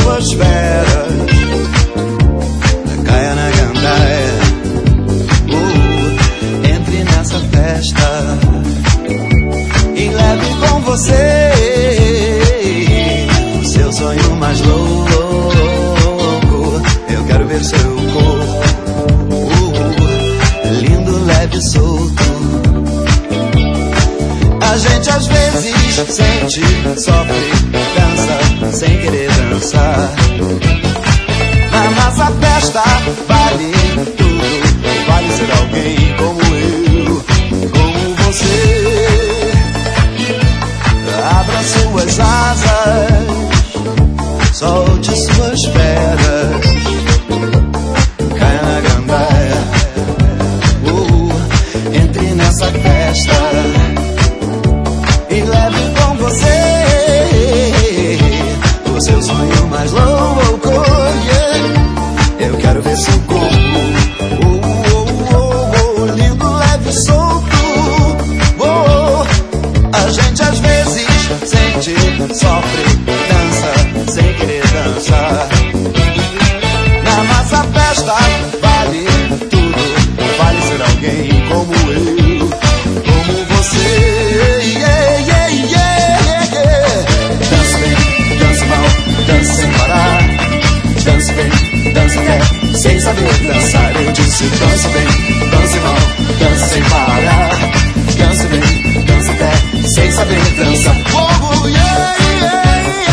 suas feras, caia na gandaia. Entre nessa festa e leve com você o seu sonho mais louco. Eu quero ver seu corpo lindo, leve e solto. A gente às vezes sente, sofre, dança sem querer dançar. Na nossa festa vale tudo, vale ser alguém como eu, como você. Abra suas asas, solte suas pedras, caia na gandaia. Entre nessa festa e leve com você o seu sonho mais louco, yeah. Eu quero ver seu corpo lindo, leve e solto. A gente às vezes sente, sofre, dança sem querer dançar. Na nossa festa vale tudo, vale ser alguém como eu, como você, yeah, yeah, yeah, yeah. Dança bem, dança mal, dança sem parar. Dança bem, dança até sem saber dançar. Eu disse dança bem, dança mal, dança sem parar. Dança bem, dança até sem saber dançar. Oh, yeah, yeah,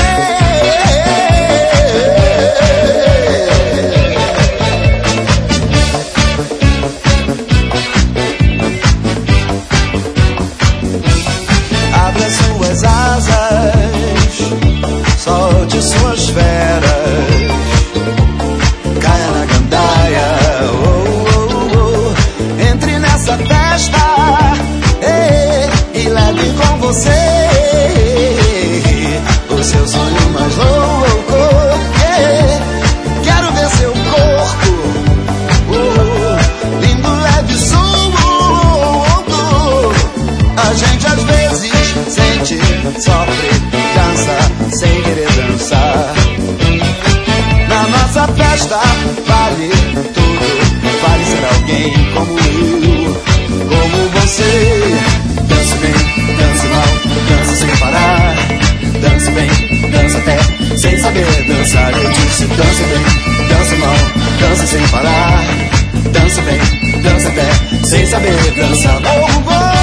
yeah. Abra suas asas, solte suas feras, caia na gandaia. Entre nessa festa e leve com você o seu sonho mais louco, yeah. Quero ver seu corpo lindo, leve e solto. A gente às vezes sente, sofre, dança sem querer dançar. Na nossa festa vale tudo, vale ser alguém como eu, como você. Dança bem, dança mal, dança sem parar. Dança bem, dança até sem saber dançar. Eu disse dança bem, dança mal, dança sem parar. Dança bem, dança até sem saber dançar. Oh, oh.